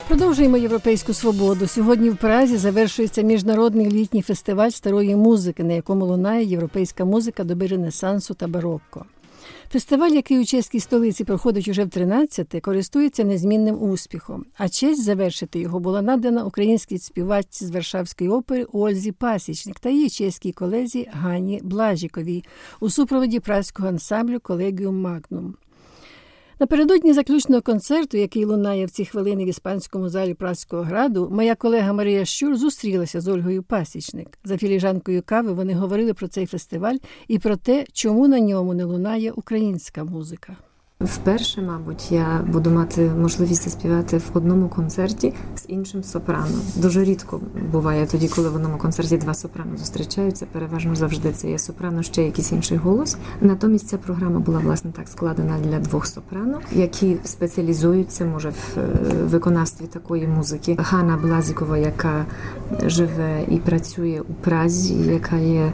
Продовжуємо «Європейську свободу». Сьогодні в Празі завершується міжнародний літній фестиваль старої музики, на якому лунає європейська музика доби Ренесансу та барокко. Фестиваль, який у чеській столиці проходить уже в 13-те, користується незмінним успіхом. А честь завершити його була надана українській співачці з Варшавської опери Ользі Пасічник та її чеській колезі Гані Блажіковій у супроводі празького ансамблю «Колегіум Магнум». Напередодні заключного концерту, який лунає в ці хвилини в іспанському залі Празького граду, моя колега Марія Щур зустрілася з Ольгою Пасічник. За філіжанкою кави вони говорили про цей фестиваль і про те, чому на ньому не лунає українська музика. Вперше, мабуть, я буду мати можливість заспівати в одному концерті з іншим сопрано. Дуже рідко буває тоді, коли в одному концерті два сопрано зустрічаються. Переважно завжди це є сопрано, ще якийсь інший голос. Натомість ця програма була, власне, так складена для двох сопрано, які спеціалізуються, може, в виконавстві такої музики. Ганна Блазікова, яка живе і працює у Празі, яка є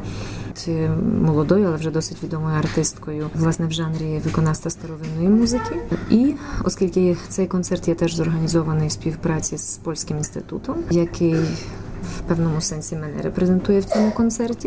молодою, але вже досить відомою артисткою, власне, в жанрі виконавства старовинної музики. І оскільки цей концерт є теж зорганізований в співпраці з Польським інститутом, який в певному сенсі мене репрезентує в цьому концерті,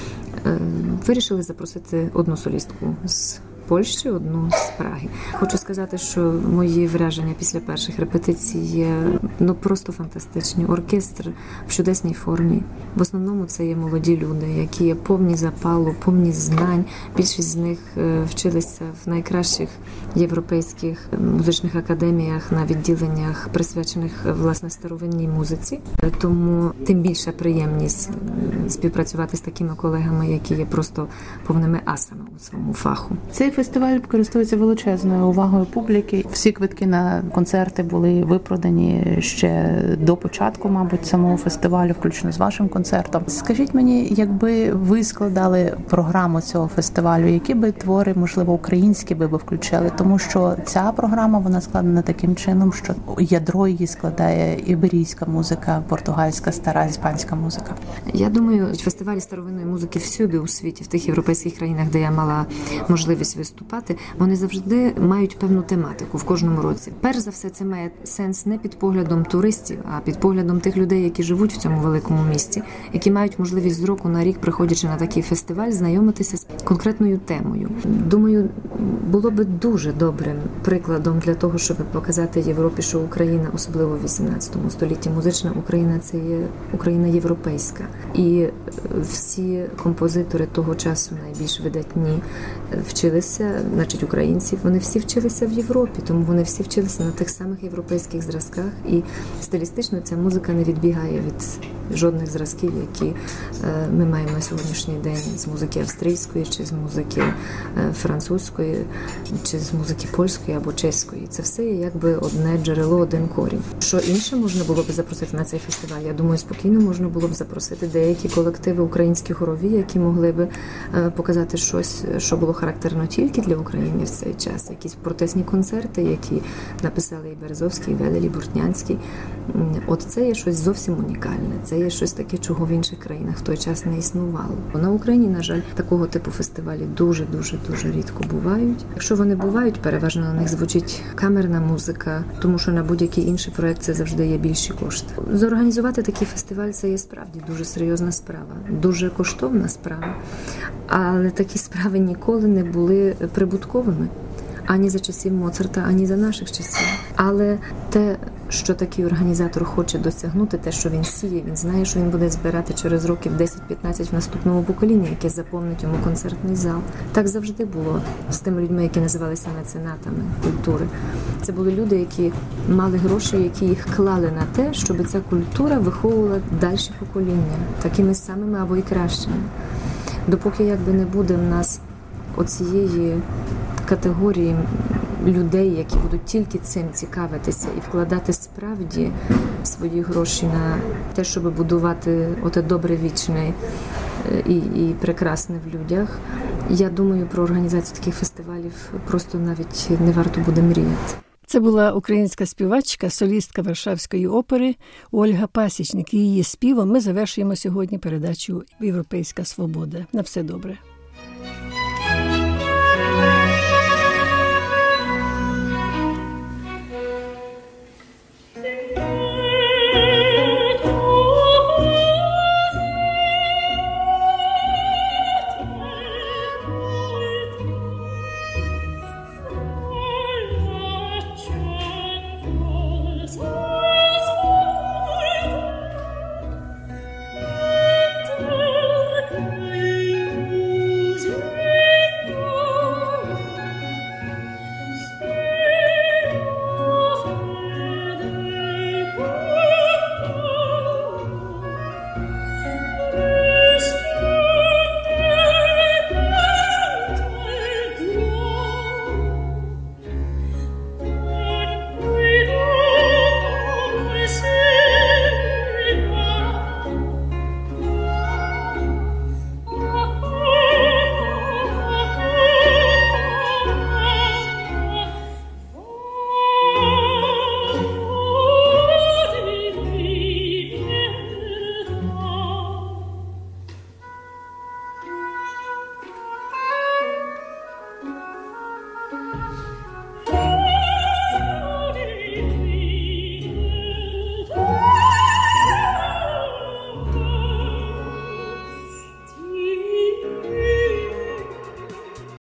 вирішили запросити одну солістку з Польщі, одну з Праги. Хочу сказати, що мої враження після перших репетицій є просто фантастичні. Оркестр в чудесній формі. В основному це є молоді люди, які є повні запалу, повні знань. Більшість з них вчилися в найкращих європейських музичних академіях на відділеннях, присвячених, власне, старовинній музиці. Тому тим більша приємність співпрацювати з такими колегами, які є просто повними асами у своєму фаху. Цей фестиваль користується величезною увагою публіки. Всі квитки на концерти були випродані ще до початку, мабуть, самого фестивалю, включно з вашим концертом. Скажіть мені, якби ви складали програму цього фестивалю, які би твори, можливо, українські би ви включили? Тому що ця програма, вона складена таким чином, що ядро її складає іберійська музика, португальська, стара, іспанська музика. Я думаю, фестивалі старовинної музики всюди у світі, в тих європейських країнах, де я мала можливість виступати, вони завжди мають певну тематику в кожному році. Перш за все, це має сенс не під поглядом туристів, а під поглядом тих людей, які живуть в цьому великому місті, які мають можливість з року на рік, приходячи на такий фестиваль, знайомитися з конкретною темою. Думаю, було би дуже добрим прикладом для того, щоб показати Європі, що Україна, особливо в 18 столітті, музична Україна – це є Україна європейська. І всі композитори того часу, найбільш видатні, вчилися, значить, українців, вони всі вчилися в Європі, тому вони всі вчилися на тих самих європейських зразках, і стилістично ця музика не відбігає від жодних зразків, які ми маємо на сьогоднішній день з музики австрійської, чи з музики французької, чи з музики польської або чеської. Це все є якби одне джерело, один корінь. Що інше можна було б запросити на цей фестиваль? Я думаю, спокійно можна було б запросити деякі колективи українські хорові, які могли б показати щось, що було характерно тільки для України в цей час. Якісь протестні концерти, які написали і Березовський, і Велель, і Бортнянський. От це є щось зовсім унікальне. Це є щось таке, чого в інших країнах в той час не існувало. На Україні, на жаль, такого типу фестивалі дуже рідко бувають. Якщо вони бувають, переважно на них звучить камерна музика, тому що на будь-який інший проект це завжди є більші кошти. Зорганізувати такий фестиваль – це є справді дуже серйозна справа, дуже коштовна справа. Але такі справи ніколи не були прибутковими. Ані за часів Моцарта, ані за наших часів. Але те, що такий організатор хоче досягнути, те, що він сіє, він знає, що він буде збирати через років 10-15 в наступному поколінні, яке заповнить йому концертний зал. Так завжди було з тими людьми, які називалися меценатами культури. Це були люди, які мали гроші, які їх клали на те, щоб ця культура виховувала дальші покоління, такими самими або і кращими. Допоки якби не буде в нас оцієї категорії людей, які будуть тільки цим цікавитися і вкладати справді свої гроші на те, щоб будувати оте добре вічне і прекрасне в людях, я думаю, про організацію таких фестивалів просто навіть не варто буде мріяти. Це була українська співачка, солістка Варшавської опери Ольга Пасічник. І її співом ми завершуємо сьогодні передачу «Європейська свобода». На все добре.